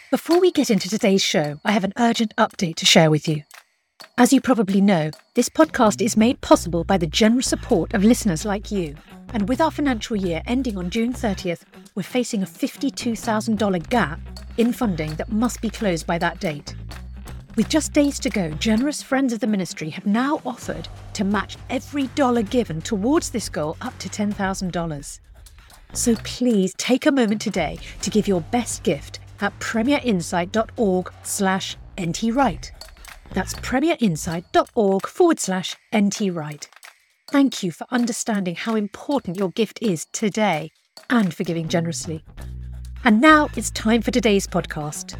Before we get into today's show, I have an urgent update to share with you. As you probably know, this podcast is made possible by the generous support of listeners like you. And with our financial year ending on June 30th, we're facing a $52,000 gap in funding that must be closed by that date. With just days to go, generous friends of the ministry have now offered to match every dollar given towards this goal up to $10,000. So please take a moment today to give your best gift at premierinsight.org/NTWrite. That's premierinsight.org/NTWrite. Thank you for understanding how important your gift is today and for giving generously. And now it's time for today's podcast.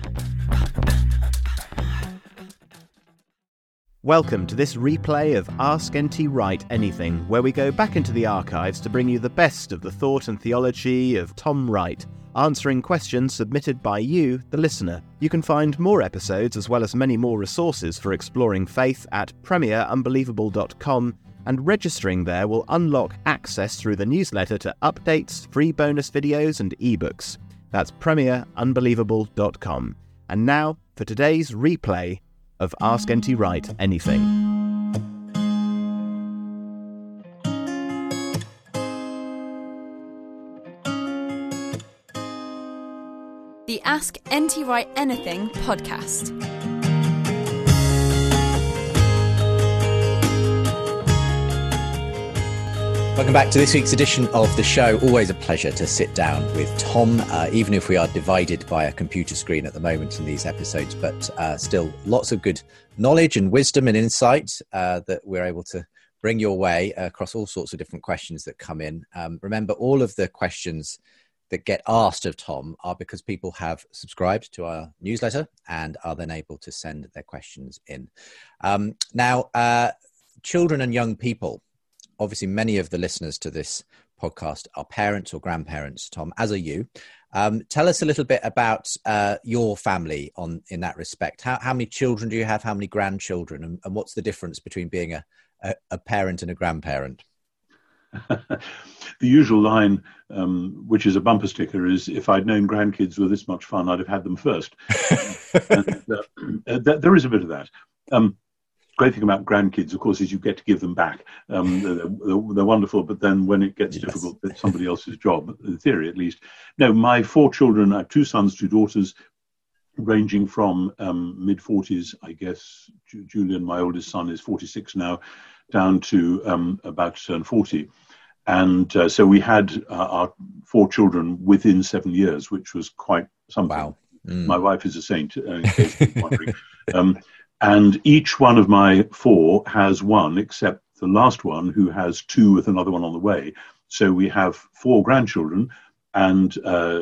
Welcome to this replay of Ask NT Wright Anything, where we go back into the archives to bring you the best of the thought and theology of Tom Wright, answering questions submitted by you, the listener. You can find more episodes as well as many more resources for exploring faith at premierunbelievable.com, and registering there will unlock access through the newsletter to updates, free bonus videos and ebooks. That's premierunbelievable.com. And now for today's replay of Ask NT Wright Anything. The Ask NT Wright Anything podcast. Welcome back to this week's edition of the show. Always a pleasure to sit down with Tom, even if we are divided by a computer screen at the moment in these episodes, but still lots of good knowledge and wisdom and insight that we're able to bring your way across all sorts of different questions that come in. Remember, all of the questions that get asked of Tom are because people have subscribed to our newsletter and are then able to send their questions in. Now, children and young people, obviously many of the listeners to this podcast are parents or grandparents, Tom, as are you. Tell us a little bit about your family in that respect. How many children do you have? How many grandchildren? And what's the difference between being a parent and a grandparent? The usual line, which is a bumper sticker, is if I'd known grandkids were this much fun, I'd have had them first. And, there is a bit of that. Great thing about grandkids, of course, is you get to give them back. They're wonderful, but then when it gets difficult, it's somebody else's job, in theory at least. No, my 4 children, I have 2 sons, 2 daughters, ranging from mid-40s, I guess. Julian, my oldest son, is 46 now, down to about to turn 40. And so we had our 4 children within 7 years, which was quite something. Wow. My wife is a saint, in case you're wondering. And each one of my 4 has one, except the last one, who has 2 with another one on the way. So we have 4 grandchildren and,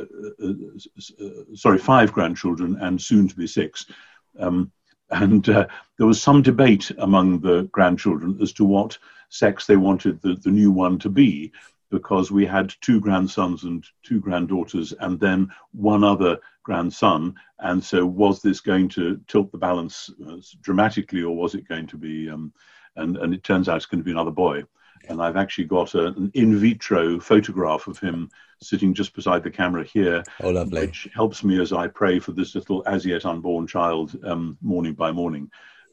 5 grandchildren and soon to be 6. And there was some debate among the grandchildren as to what sex they wanted the new one to be, because we had 2 grandsons and 2 granddaughters and then one other grandson. And so was this going to tilt the balance dramatically, or was it going to be, and it turns out it's going to be another boy. And I've actually got an in vitro photograph of him sitting just beside the camera here. Oh, lovely. Which helps me as I pray for this little as yet unborn child morning by morning.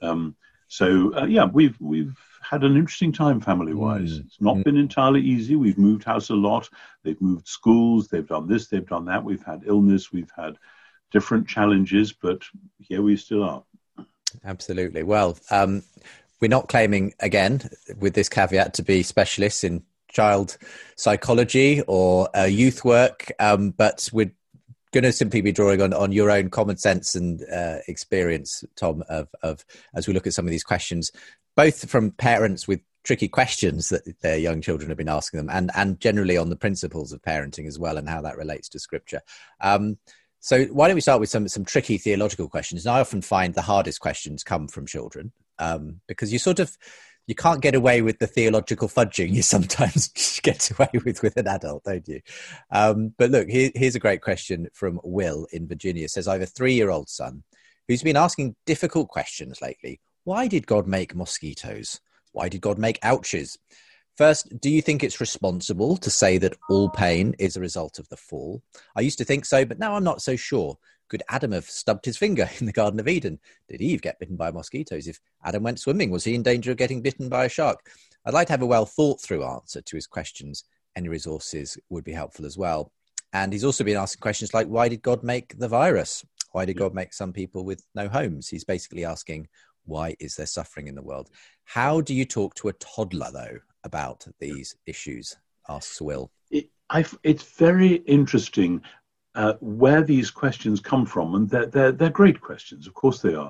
We've had an interesting time family-wise. It's not been entirely easy. We've moved house a lot. They've moved schools. They've done this. They've done that. We've had illness. We've had different challenges, but here we still are. Absolutely. Well, we're not claiming, again, with this caveat, to be specialists in child psychology or youth work, but we're going to simply be drawing on your own common sense and experience, Tom, of as we look at some of these questions, both from parents with tricky questions that their young children have been asking them, and generally on the principles of parenting as well and how that relates to Scripture. So why don't we start with some tricky theological questions? And I often find the hardest questions come from children, because you can't get away with the theological fudging you sometimes get away with an adult, don't you? But look, here's a great question from Will in Virginia. It says, I have a 3-year-old son who's been asking difficult questions lately. Why did God make mosquitoes? Why did God make ouches? First, do you think it's responsible to say that all pain is a result of the fall? I used to think so, but now I'm not so sure. Could Adam have stubbed his finger in the Garden of Eden? Did Eve get bitten by mosquitoes? If Adam went swimming, was he in danger of getting bitten by a shark? I'd like to have a well thought through answer to his questions. Any resources would be helpful as well. And he's also been asking questions like, why did God make the virus? Why did God make some people with no homes? He's basically asking, why is there suffering in the world? How do you talk to a toddler, though, about these issues, asks Will. It's very interesting where these questions come from, and they're great questions, of course they are.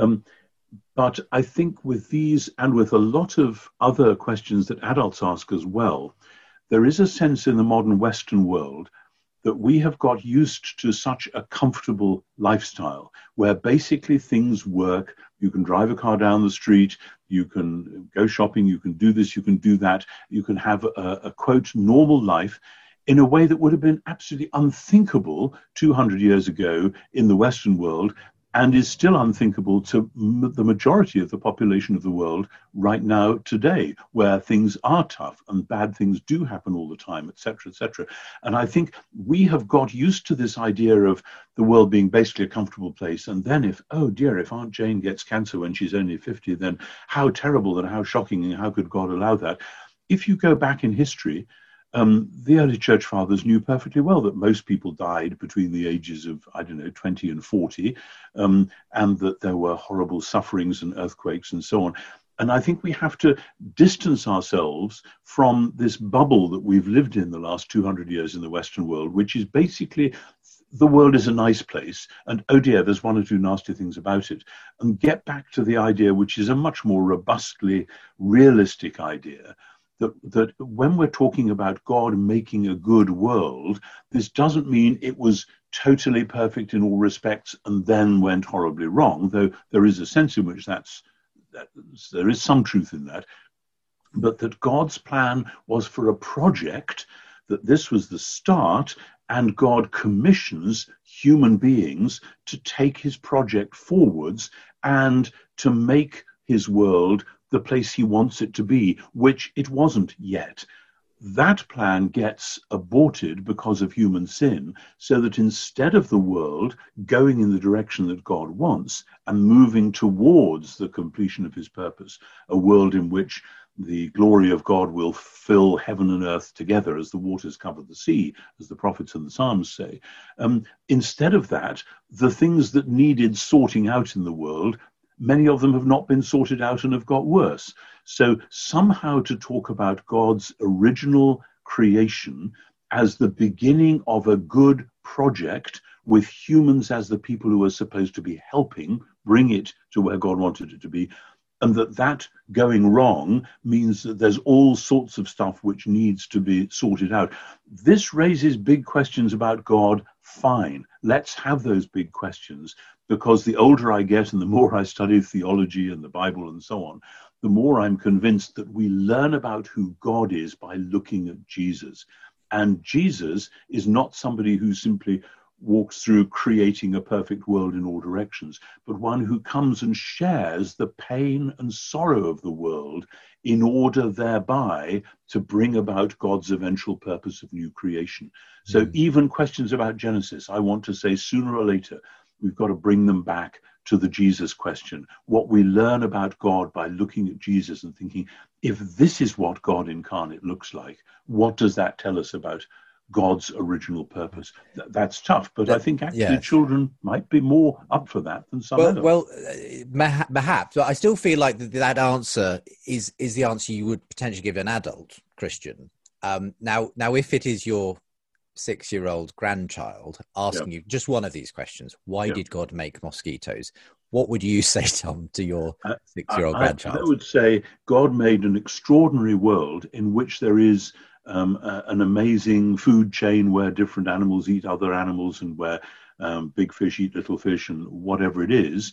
But I think with these and with a lot of other questions that adults ask as well, there is a sense in the modern Western world that we have got used to such a comfortable lifestyle where basically things work. You can drive a car down the street, you can go shopping, you can do this, you can do that, you can have a quote, normal life in a way that would have been absolutely unthinkable 200 years ago in the Western world, and is still unthinkable to the majority of the population of the world right now today, where things are tough and bad things do happen all the time, etc., etc. And I think we have got used to this idea of the world being basically a comfortable place. And then if Aunt Jane gets cancer when she's only 50, then how terrible and how shocking, and how could God allow that? If you go back in history, the early church fathers knew perfectly well that most people died between the ages of, 20 and 40, and that there were horrible sufferings and earthquakes and so on. And I think we have to distance ourselves from this bubble that we've lived in the last 200 years in the Western world, which is basically the world is a nice place, and oh dear, there's one or two nasty things about it, and get back to the idea, which is a much more robustly realistic idea, that when we're talking about God making a good world, this doesn't mean it was totally perfect in all respects and then went horribly wrong, though there is a sense in which there is some truth in that, but that God's plan was for a project, that this was the start, and God commissions human beings to take his project forwards and to make his world the place he wants it to be, which it wasn't yet. That plan gets aborted because of human sin, so that instead of the world going in the direction that God wants and moving towards the completion of his purpose, a world in which the glory of God will fill heaven and earth together as the waters cover the sea, as the prophets and the Psalms say. Instead of that, the things that needed sorting out in the world, many of them have not been sorted out and have got worse. So somehow to talk about God's original creation as the beginning of a good project with humans as the people who are supposed to be helping bring it to where God wanted it to be, and that going wrong means that there's all sorts of stuff which needs to be sorted out. This raises big questions about God. Fine, let's have those big questions, because the older I get and the more I study theology and the Bible and so on, the more I'm convinced that we learn about who God is by looking at Jesus. And Jesus is not somebody who simply walks through creating a perfect world in all directions, but one who comes and shares the pain and sorrow of the world in order thereby to bring about God's eventual purpose of new creation. So even questions about Genesis, I want to say sooner or later, we've got to bring them back to the Jesus question. What we learn about God by looking at Jesus and thinking, if this is what God incarnate looks like, what does that tell us about God's original purpose? That's tough, but I think actually children might be more up for that than some adults. Well, perhaps, but I still feel like that answer is the answer you would potentially give an adult Christian. Now, if it is your 6-year-old grandchild asking you just one of these questions, why did God make mosquitoes? What would you say, Tom, to your 6-year-old grandchild? I would say God made an extraordinary world in which there is an amazing food chain where different animals eat other animals and where big fish eat little fish and whatever it is,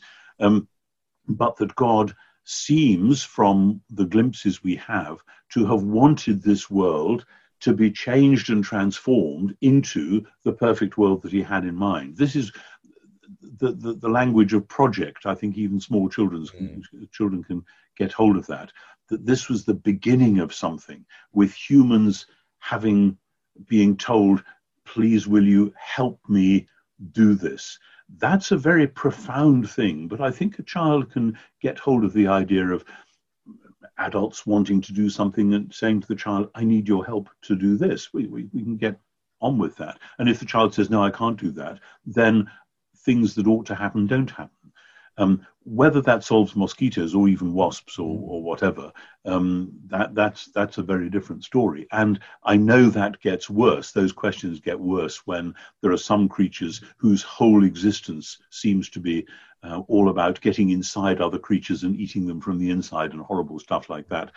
but that God seems, from the glimpses we have, to have wanted this world to be changed and transformed into the perfect world that he had in mind. This is the language of project. I think even small children can get hold of that. That this was the beginning of something, with humans being told, please will you help me do this. That's a very profound thing, but I think a child can get hold of the idea of adults wanting to do something and saying to the child, I need your help to do this. We can get on with that. And if the child says, no, I can't do that, then things that ought to happen don't happen. Whether that solves mosquitoes or even wasps or whatever, that's a very different story. And I know that gets worse. Those questions get worse when there are some creatures whose whole existence seems to be all about getting inside other creatures and eating them from the inside and horrible stuff like that.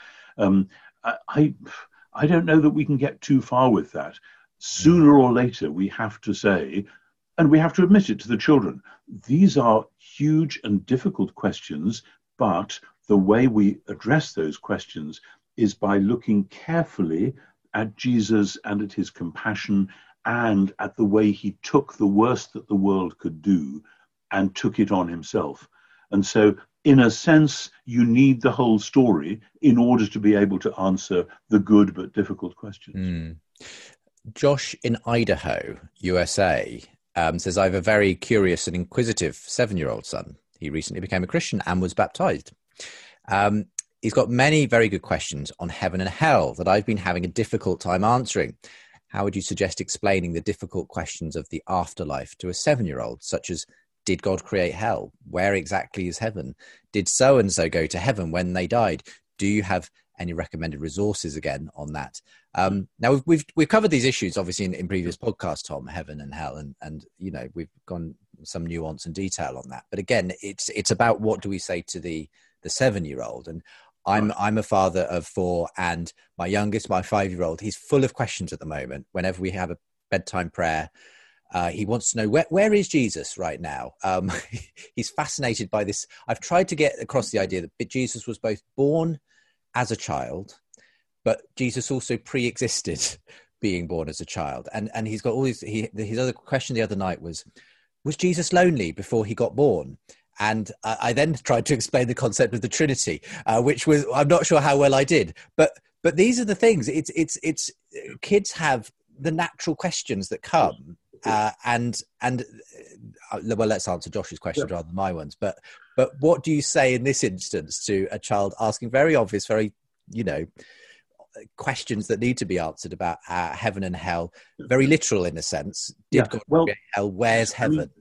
I don't know that we can get too far with that. Sooner or later, we have to say, and we have to admit it to the children, these are huge and difficult questions, but the way we address those questions is by looking carefully at Jesus and at his compassion and at the way he took the worst that the world could do and took it on himself. And so, in a sense, you need the whole story in order to be able to answer the good but difficult questions. Josh in Idaho, USA, says, I have a very curious and inquisitive 7-year-old son. He recently became a Christian and was baptized. He's got many very good questions on heaven and hell that I've been having a difficult time answering. How would you suggest explaining the difficult questions of the afterlife to a 7-year-old, such as, did God create hell? Where exactly is heaven? Did so-and-so go to heaven when they died? Do you have any recommended resources again on that? Now we've covered these issues obviously in previous podcasts, Tom, heaven and hell, and you know, we've gone some nuance and detail on that. But again, it's about what do we say to the 7-year-old? And I'm a father of 4, and my youngest, my 5-year-old, he's full of questions at the moment. Whenever we have a bedtime prayer, he wants to know where is Jesus right now. He's fascinated by this. I've tried to get across the idea that Jesus was both born as a child, but Jesus also pre-existed being born as a child. And he's got all these, his other question the other night was Jesus lonely before he got born? And I then tried to explain the concept of the Trinity, which was, I'm not sure how well I did, but these are the things. It's kids have the natural questions that come, and well, let's answer Josh's questions rather than my ones. But what do you say in this instance to a child asking very obvious, very, questions that need to be answered about heaven and hell, very literal in a sense? Did God create hell? Where's heaven?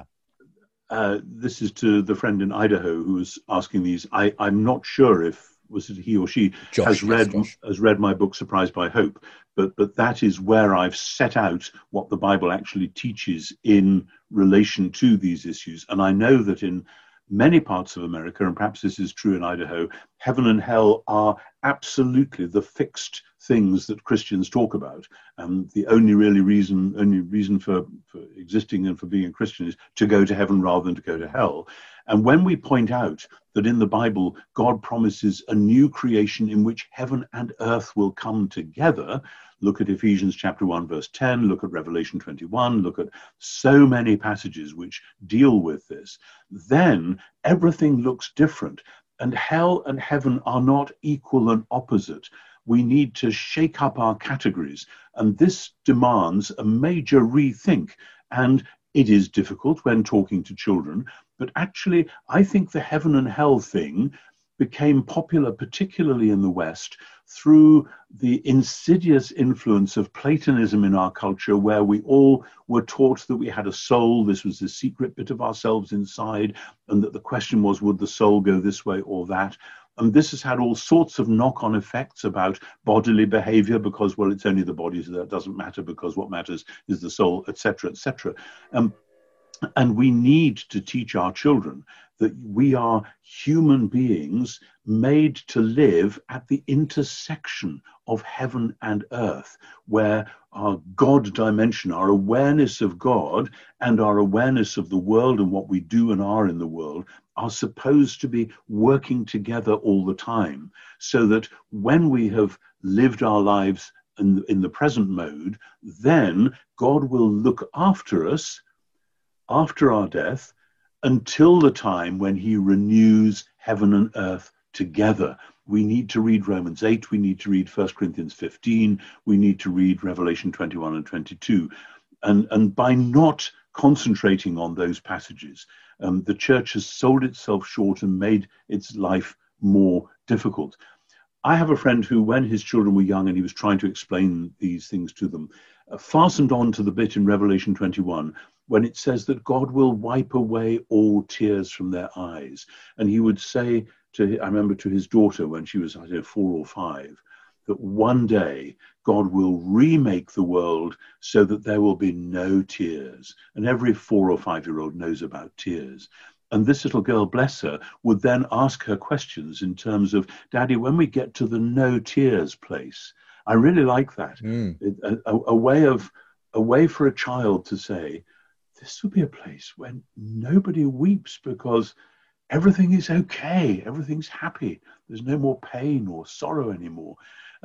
This is to the friend in Idaho who was asking these. I'm not sure if was it he or she Josh, has read my book Surprised by Hope, but that is where I've set out what the Bible actually teaches in relation to these issues. And I know that in many parts of America, and perhaps this is true in Idaho, heaven and hell are absolutely the fixed things that Christians talk about. The only reason for existing and for being a Christian is to go to heaven rather than to go to hell. And when we point out that in the Bible, God promises a new creation in which heaven and earth will come together, look at Ephesians chapter 1, verse 10, look at Revelation 21, look at so many passages which deal with this, then everything looks different. And hell and heaven are not equal and opposite. We need to shake up our categories, and this demands a major rethink. And it is difficult when talking to children, but actually I think the heaven and hell thing became popular, particularly in the West, through the insidious influence of Platonism in our culture, where we all were taught that we had a soul, this was the secret bit of ourselves inside, and that the question was, would the soul go this way or that? And this has had all sorts of knock-on effects about bodily behavior, because, well, it's only the body, so that doesn't matter, because what matters is the soul, etc., etc. And we need to teach our children that we are human beings made to live at the intersection of heaven and earth, where our God dimension, our awareness of God and our awareness of the world and what we do and are in the world are supposed to be working together all the time, so that when we have lived our lives in the present mode, then God will look after us after our death until the time when he renews heaven and earth together. We need to read Romans 8, we need to read 1 Corinthians 15, we need to read Revelation 21 and 22. And by not concentrating on those passages, the church has sold itself short and made its life more difficult. I have a friend who, when his children were young and he was trying to explain these things to them, fastened on to the bit in Revelation 21 when it says that God will wipe away all tears from their eyes. And he would say, I remember to his daughter when she was, 4 or 5, that one day God will remake the world so that there will be no tears. And every 4 or 5-year-old knows about tears. And this little girl, bless her, would then ask her questions in terms of, Daddy, when we get to the no tears place, I really like that. A way for a child to say, this will be a place when nobody weeps because everything is okay, everything's happy. There's no more pain or sorrow anymore.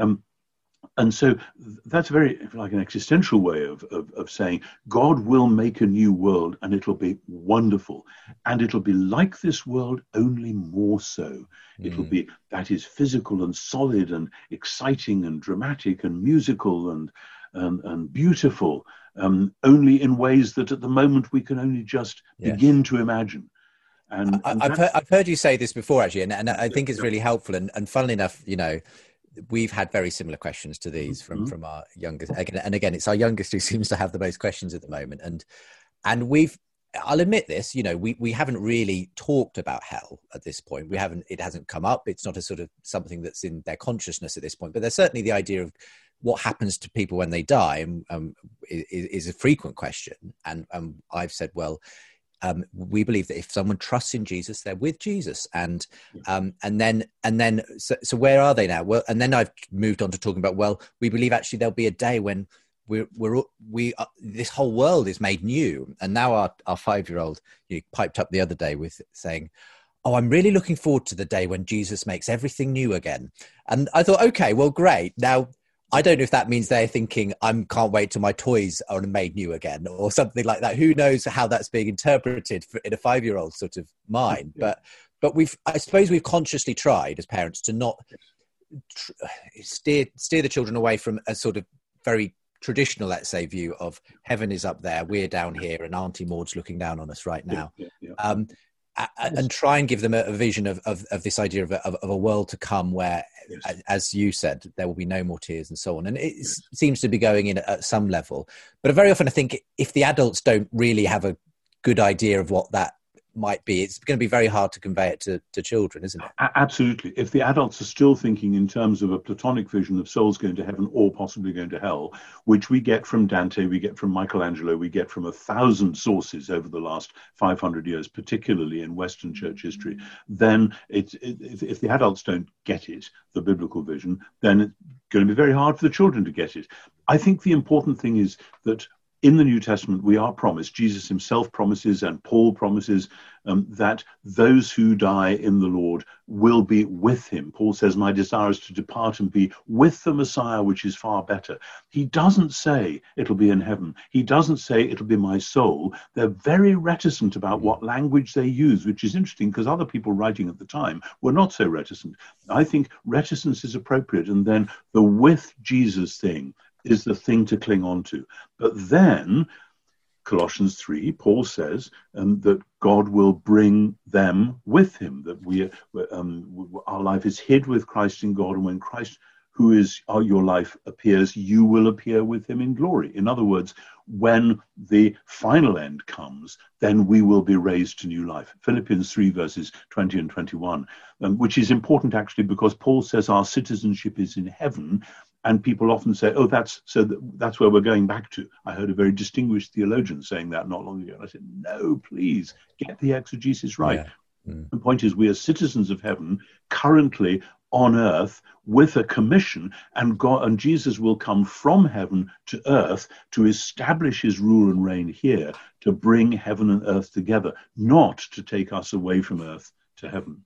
And so that's very like an existential way of saying God will make a new world and it'll be wonderful. And it'll be like this world, only more so. It'll be, that is physical and solid and exciting and dramatic and musical and beautiful, only in ways that at the moment we can only just begin to imagine. And I've heard you say this before, actually, and I think it's really helpful. And funnily enough, we've had very similar questions to these from our youngest. And again, it's our youngest who seems to have the most questions at the moment. And I'll admit this, we haven't really talked about hell at this point. It hasn't come up. It's not a sort of something that's in their consciousness at this point. But there's certainly the idea of what happens to people when they die is a frequent question. And I've said, well, we believe that if someone trusts in Jesus, they're with Jesus, and then so where are they now? Well, and then I've moved on to talking about, well, we believe actually there'll be a day when this whole world is made new. And now our 5-year-old piped up the other day with saying, "Oh, I'm really looking forward to the day when Jesus makes everything new again." And I thought, okay, well, great. Now, I don't know if that means they're thinking, I can't wait till my toys are made new again or something like that. Who knows how that's being interpreted in a 5-year-old sort of mind. But I suppose we've consciously tried as parents to not steer the children away from a sort of very traditional, let's say, view of heaven is up there, we're down here, and Auntie Maud's looking down on us right now. And try and give them a vision of this idea of a world to come where, as you said, there will be no more tears and so on. And it seems to be going in at some level. But very often I think if the adults don't really have a good idea of what that might be, it's going to be very hard to convey it to children, isn't it? Absolutely. If the adults are still thinking in terms of a Platonic vision of souls going to heaven or possibly going to hell, which we get from Dante, we get from Michelangelo, we get from 1,000 sources over the last 500 years, particularly in Western church history, then if the adults don't get it, the biblical vision, then it's going to be very hard for the children to get it. I think the important thing is that in the New Testament, we are promised, Jesus himself promises and Paul promises that those who die in the Lord will be with him. Paul says, my desire is to depart and be with the Messiah, which is far better. He doesn't say it'll be in heaven. He doesn't say it'll be my soul. They're very reticent about what language they use, which is interesting because other people writing at the time were not so reticent. I think reticence is appropriate. And then the with Jesus thing is the thing to cling on to. But then, Colossians 3, Paul says that God will bring them with him, that our life is hid with Christ in God, and when Christ, who is your life, appears, you will appear with him in glory. In other words, when the final end comes, then we will be raised to new life. Philippians 3, verses 20 and 21, which is important actually because Paul says our citizenship is in heaven. And people often say, oh, that's where we're going back to. I heard a very distinguished theologian saying that not long ago. And I said, no, please, get the exegesis right. Yeah. The point is, we are citizens of heaven, currently on earth, with a commission, and God and Jesus will come from heaven to earth to establish his rule and reign here, to bring heaven and earth together, not to take us away from earth to heaven.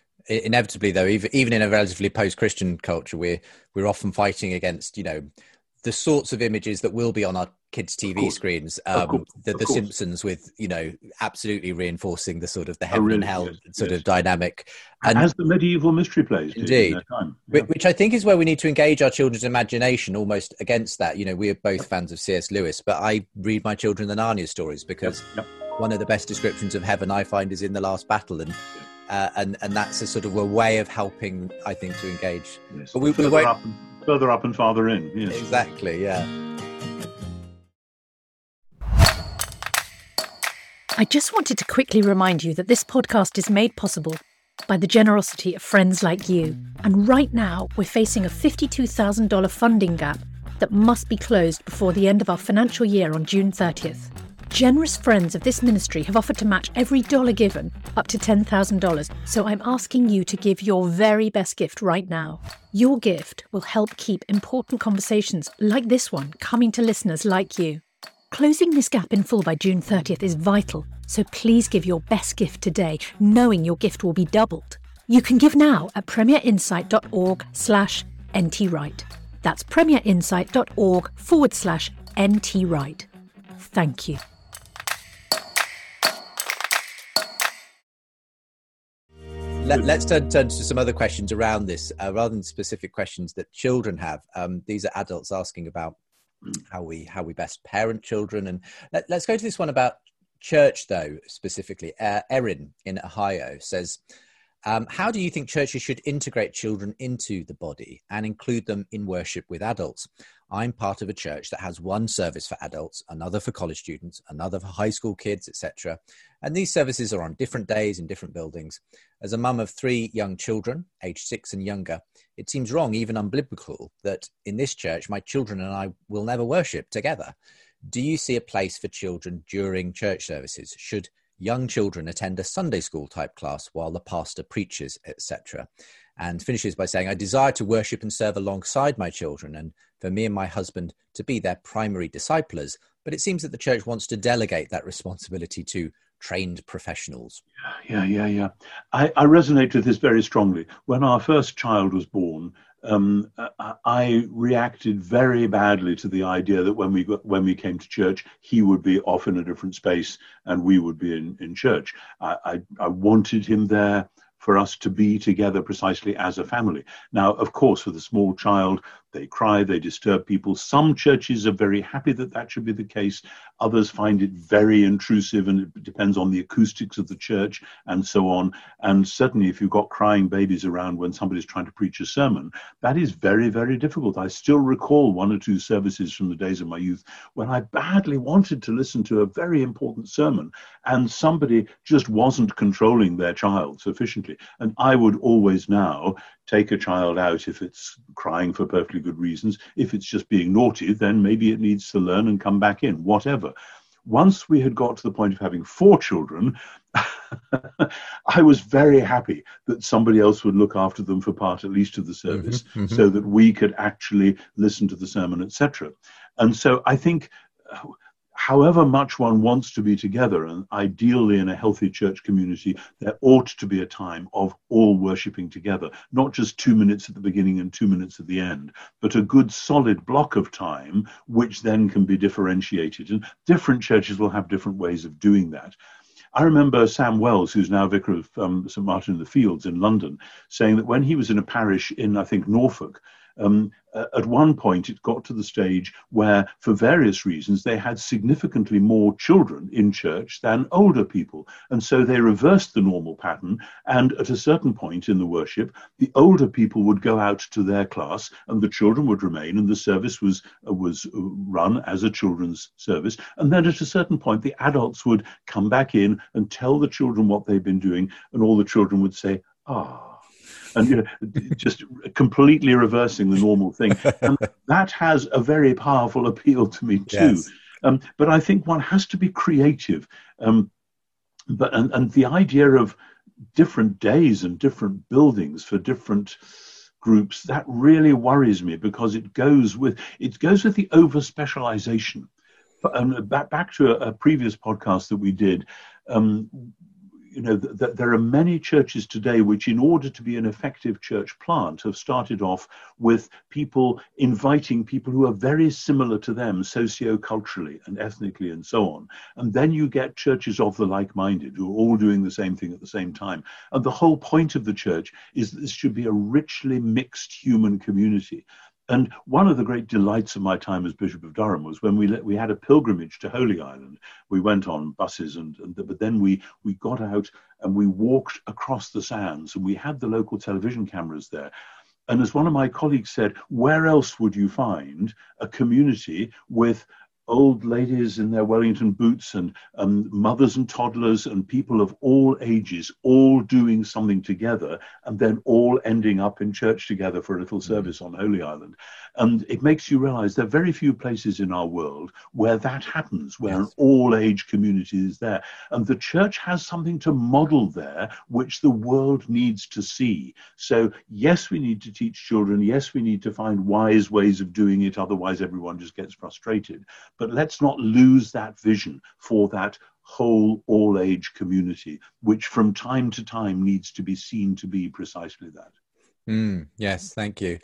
Inevitably, though, even in a relatively post-Christian culture, we're often fighting against, the sorts of images that will be on our kids' TV screens, the Simpsons with, absolutely reinforcing the sort of the heaven and hell of dynamic. And as the medieval mystery plays did in their time. Yeah. Which I think is where we need to engage our children's imagination almost against that. We are both fans of C.S. Lewis, but I read my children the Narnia stories because one of the best descriptions of heaven I find is in The Last Battle. And that's a sort of a way of helping, I think, to engage. Yes. But we further up and farther in. Yes. Exactly, yeah. I just wanted to quickly remind you that this podcast is made possible by the generosity of friends like you. And right now, we're facing a $52,000 funding gap that must be closed before the end of our financial year on June 30th. Generous friends of this ministry have offered to match every dollar given up to $10,000, so I'm asking you to give your very best gift right now. Your gift will help keep important conversations like this one coming to listeners like you. Closing this gap in full by June 30th is vital, so please give your best gift today, knowing your gift will be doubled. You can give now at premierinsight.org/NTWrite. That's premierinsight.org/NTWrite. Thank you. Let's turn to some other questions around this, rather than specific questions that children have. These are adults asking about how we best parent children. And let's go to this one about church, though, specifically. Erin in Ohio says, how do you think churches should integrate children into the body and include them in worship with adults? I'm part of a church that has one service for adults, another for college students, another for high school kids, etc. And these services are on different days in different buildings. As a mum of 3 young children, aged 6 and younger, it seems wrong, even unbiblical, that in this church, my children and I will never worship together. Do you see a place for children during church services? Should young children attend a Sunday school type class while the pastor preaches, etc.? And finishes by saying, I desire to worship and serve alongside my children and for me and my husband to be their primary disciplers. But it seems that the church wants to delegate that responsibility to trained professionals. Yeah. I resonate with this very strongly. When our first child was born, I reacted very badly to the idea that when we came to church, he would be off in a different space and we would be in church. I wanted him there for us to be together precisely as a family. Now, of course, with a small child, they cry, they disturb people. Some churches are very happy that should be the case. Others find it very intrusive, and it depends on the acoustics of the church and so on. And certainly if you've got crying babies around when somebody's trying to preach a sermon, that is very, very difficult. I still recall 1 or 2 services from the days of my youth when I badly wanted to listen to a very important sermon and somebody just wasn't controlling their child sufficiently. And I would always now take a child out if it's crying for perfectly good reasons. If it's just being naughty, then maybe it needs to learn and come back in, whatever. Once we had got to the point of having 4 children, I was very happy that somebody else would look after them for part at least of the service, so that we could actually listen to the sermon, etc. And so I think however much one wants to be together, and ideally in a healthy church community, there ought to be a time of all worshipping together, not just 2 minutes at the beginning and 2 minutes at the end, but a good solid block of time, which then can be differentiated. And different churches will have different ways of doing that. I remember Sam Wells, who's now vicar of St. Martin in the Fields in London, saying that when he was in a parish in, I think, Norfolk, at one point it got to the stage where, for various reasons, they had significantly more children in church than older people. And so they reversed the normal pattern. And at a certain point in the worship, the older people would go out to their class and the children would remain, and the service was run as a children's service. And then at a certain point, the adults would come back in and tell the children what they'd been doing, and all the children would say, "Ah." And just completely reversing the normal thing. And that has a very powerful appeal to me too. Yes. But I think one has to be creative. But the idea of different days and different buildings for different groups, that really worries me, because it goes with the over specialization. Back to a previous podcast that we did. there are many churches today which, in order to be an effective church plant, have started off with people inviting people who are very similar to them socio-culturally and ethnically and so on. And then you get churches of the like-minded who are all doing the same thing at the same time. And the whole point of the church is that this should be a richly mixed human community. And one of the great delights of my time as Bishop of Durham was when we had a pilgrimage to Holy Island. We went on buses, but then we got out and we walked across the sands, and we had the local television cameras there. And as one of my colleagues said, where else would you find a community with old ladies in their Wellington boots and mothers and toddlers and people of all ages all doing something together and then all ending up in church together for a little service on Holy Island? And it makes you realize there are very few places in our world where that happens, where an all-age community is there. And the church has something to model there, which the world needs to see. So yes, we need to teach children. Yes, we need to find wise ways of doing it. Otherwise, everyone just gets frustrated. But let's not lose that vision for that whole all-age community, which from time to time needs to be seen to be precisely that. Yes, thank you.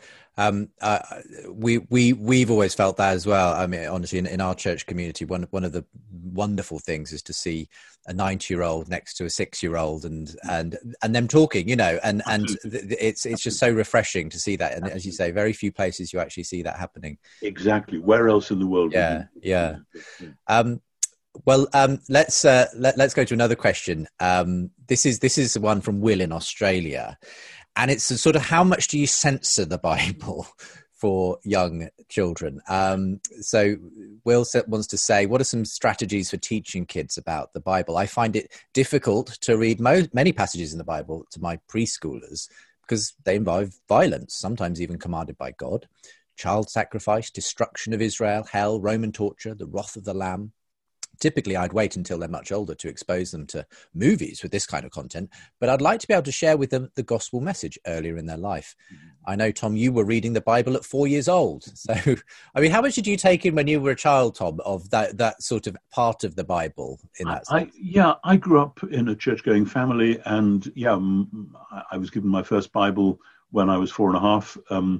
We've always felt that as well. I mean, honestly, in our church community, one of the wonderful things is to see a 90-year-old next to a 6-year-old and them talking, and it's just so refreshing to see that. And as you say, very few places you actually see that happening. Exactly. Where else in the world? Yeah. Well, let's go to another question. This is one from Will in Australia. And it's a sort of, how much do you censor the Bible for young children? So Will wants to say, what are some strategies for teaching kids about the Bible? I find it difficult to read many passages in the Bible to my preschoolers because they involve violence, sometimes even commanded by God, child sacrifice, destruction of Israel, hell, Roman torture, the wrath of the Lamb. Typically, I'd wait until they're much older to expose them to movies with this kind of content, but I'd like to be able to share with them the gospel message earlier in their life. I know, Tom, you were reading the Bible at 4 years old. So, I mean, how much did you take in when you were a child, Tom, of that sort of part of the Bible in that sense? I grew up in a church-going family, and I was given my first Bible when I was 4.5,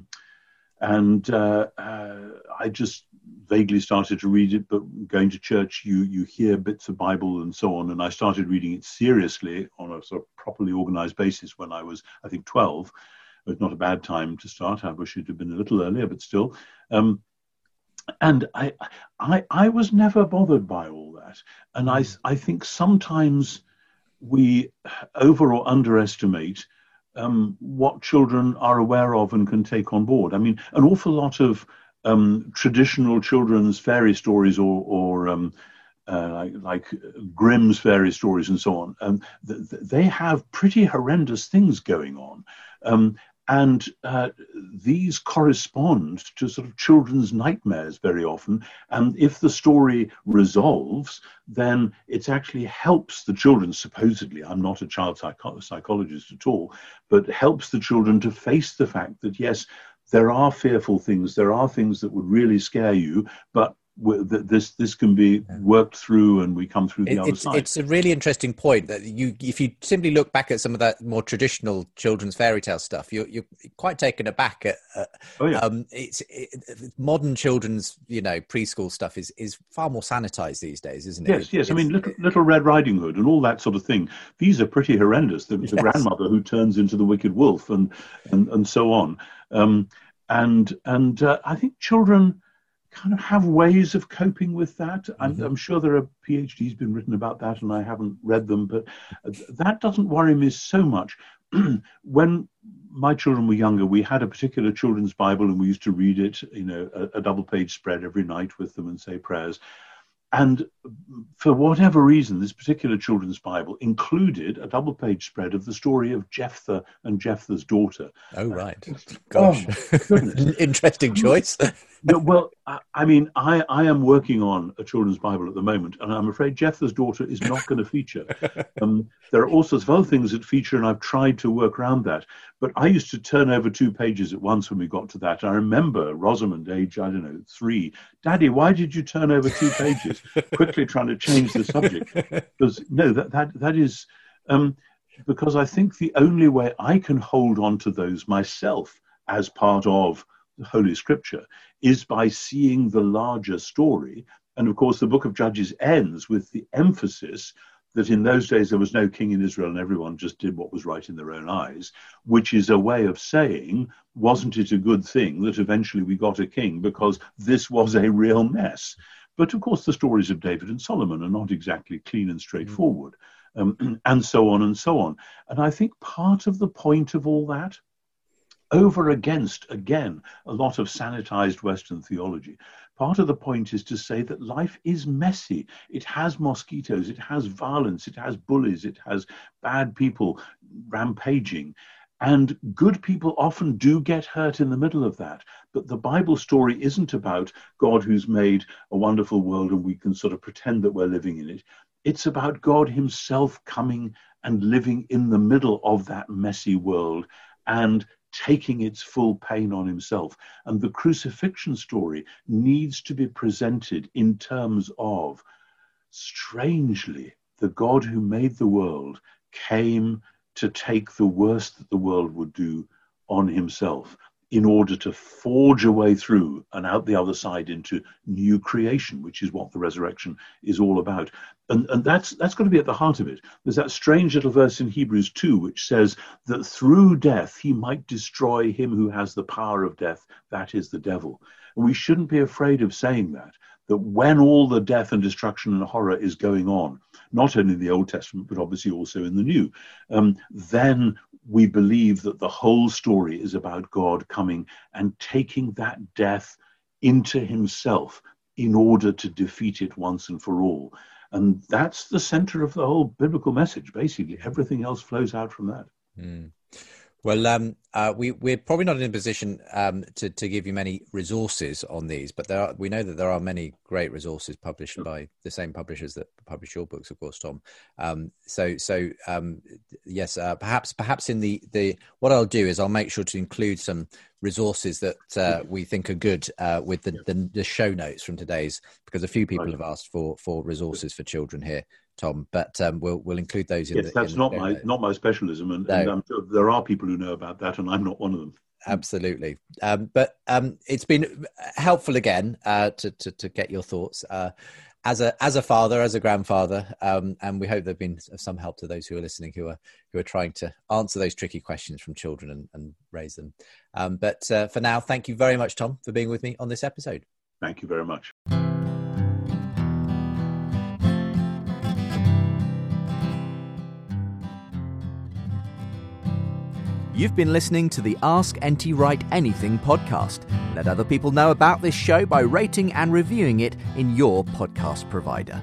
I just vaguely started to read it, but going to church, you hear bits of Bible and so on. And I started reading it seriously on a sort of properly organized basis when I was, I think, 12. It was not a bad time to start. I wish it had been a little earlier, but still. And I was never bothered by all that. And I think sometimes we over or underestimate what children are aware of and can take on board. I mean, an awful lot of traditional children's fairy stories or like Grimm's fairy stories and so on, they have pretty horrendous things going on. These correspond to sort of children's nightmares very often. And if the story resolves, then it actually helps the children, supposedly, I'm not a child psychologist at all, but helps the children to face the fact that, yes, there are fearful things, there are things that would really scare you, but this can be worked through and we come through the other side. It's a really interesting point that if you simply look back at some of that more traditional children's fairy tale stuff, you're quite taken aback at modern children's preschool stuff is far more sanitized these days, isn't it? Yes. I mean, Little Red Riding Hood and all that sort of thing. These are pretty horrendous. The grandmother who turns into the wicked wolf and so on. I think children kind of have ways of coping with that. I'm sure there are PhDs been written about that, and I haven't read them, but that doesn't worry me so much. When my children were younger, we had a particular children's Bible, and we used to read it, a double-page spread every night with them and say prayers. And for whatever reason, this particular children's Bible included a double-page spread of the story of Jephthah and Jephthah's daughter. Oh, right. Gosh. Interesting choice. No, well, I mean, I am working on a children's Bible at the moment, and I'm afraid Jephthah's daughter is not going to feature. There are all sorts of other things that feature, and I've tried to work around that. But I used to turn over 2 pages at once when we got to that. I remember Rosamond, age, 3. Daddy, why did you turn over 2 pages? Quickly trying to change the subject. Because, no, that is... because I think the only way I can hold on to those myself as part of the Holy Scripture is by seeing the larger story. And of course, the book of Judges ends with the emphasis that in those days there was no king in Israel and everyone just did what was right in their own eyes, which is a way of saying, wasn't it a good thing that eventually we got a king, because this was a real mess. But of course, the stories of David and Solomon are not exactly clean and straightforward, and so on and so on. And I think part of the point of all that, over against, again, a lot of sanitized Western theology, part of the point is to say that life is messy. It has mosquitoes, it has violence, it has bullies, it has bad people rampaging. And good people often do get hurt in the middle of that. But the Bible story isn't about God who's made a wonderful world and we can sort of pretend that we're living in it. It's about God himself coming and living in the middle of that messy world and taking its full pain on himself. And the crucifixion story needs to be presented in terms of, strangely, the God who made the world came to take the worst that the world would do on himself in order to forge a way through and out the other side into new creation, which is what the resurrection is all about. And that's got to be at the heart of it. There's that strange little verse in Hebrews 2, which says that through death he might destroy him who has the power of death, that is the devil. And we shouldn't be afraid of saying that when all the death and destruction and horror is going on, not only in the Old Testament, but obviously also in the New, then we believe that the whole story is about God coming and taking that death into himself in order to defeat it once and for all. And that's the center of the whole biblical message, basically. Everything else flows out from that. Mm. Well, we're probably not in a position to give you many resources on these, but we know that there are many great resources published by the same publishers that publish your books, of course, Tom. Yes, perhaps in the what I'll do is I'll make sure to include some resources that we think are good with the show notes from today's, because a few people have asked for resources for children here, Tom, but we'll include those in. Yes, that's not my specialism, and I'm sure there are people who know about that, and I'm not one of them. Absolutely, but it's been helpful again to get your thoughts as a father, as a grandfather, and we hope they've been of some help to those who are listening, who are trying to answer those tricky questions from children and raise them. But for now, thank you very much, Tom, for being with me on this episode. Thank you very much. You've been listening to the Ask NT Wright Anything podcast. Let other people know about this show by rating and reviewing it in your podcast provider.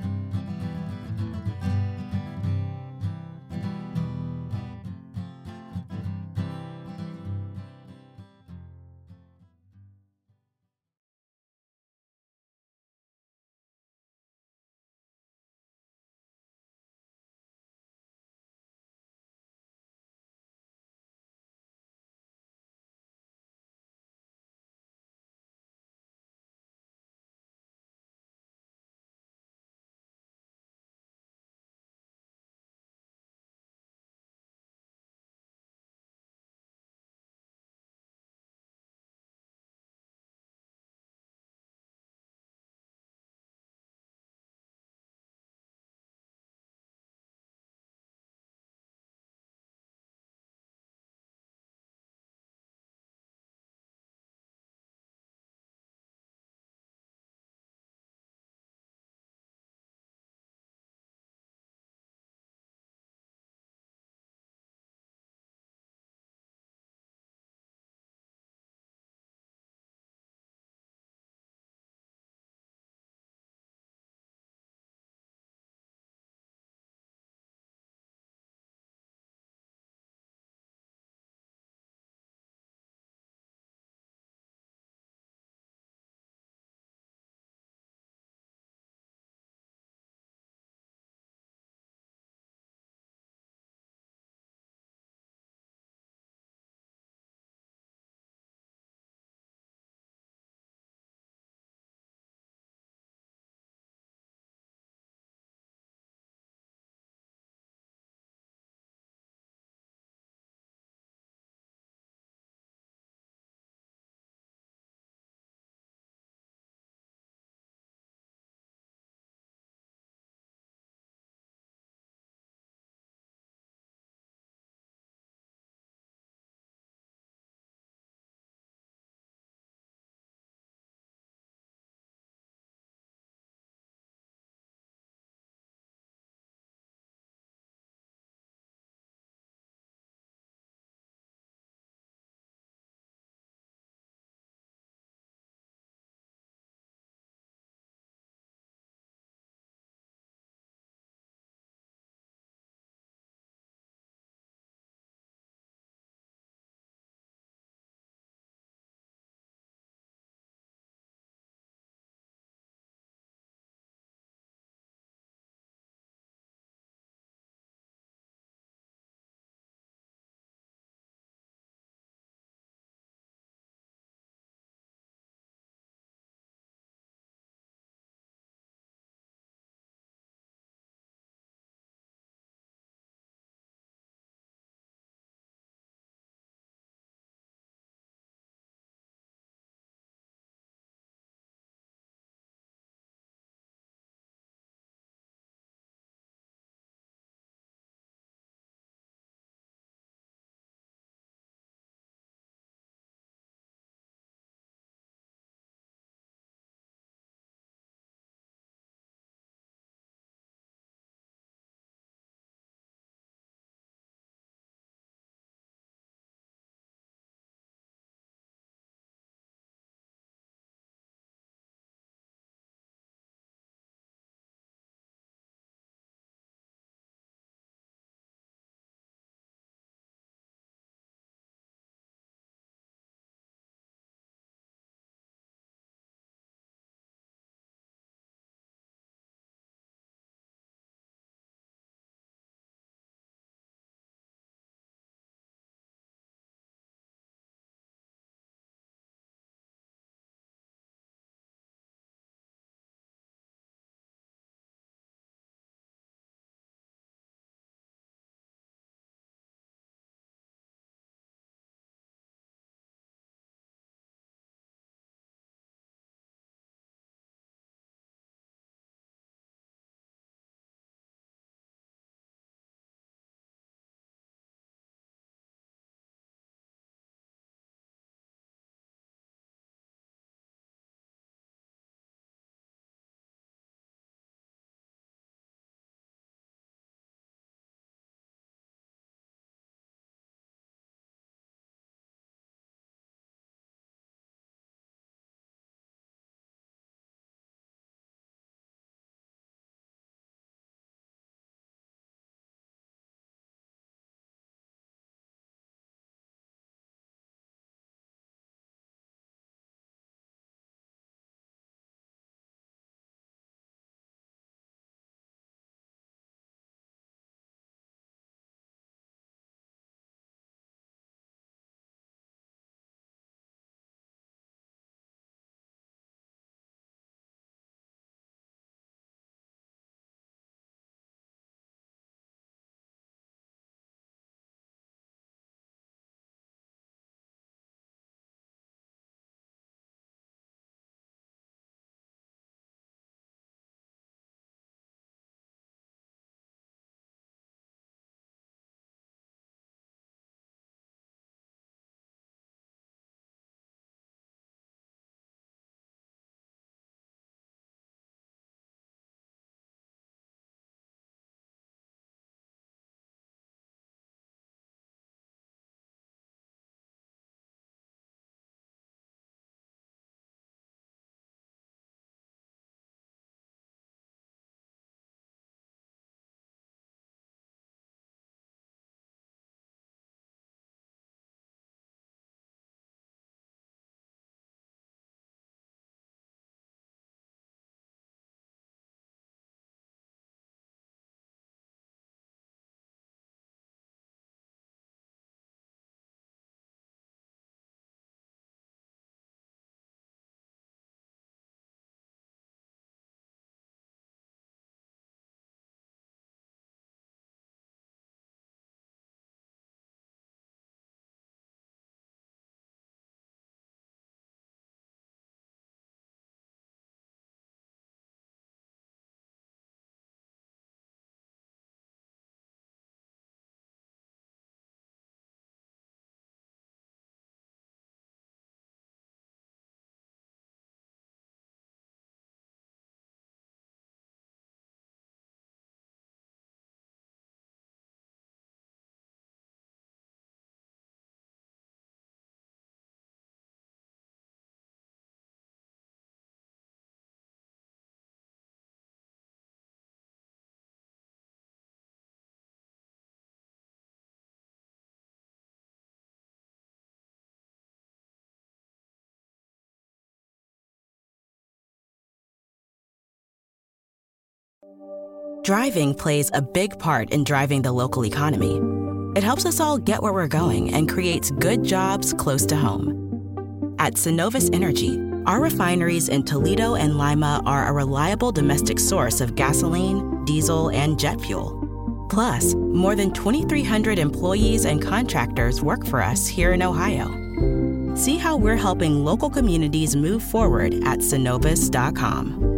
Driving plays a big part in driving the local economy. It helps us all get where we're going and creates good jobs close to home. At Synovus Energy, our refineries in Toledo and Lima are a reliable domestic source of gasoline, diesel, and jet fuel. Plus, more than 2,300 employees and contractors work for us here in Ohio. See how we're helping local communities move forward at Synovus.com.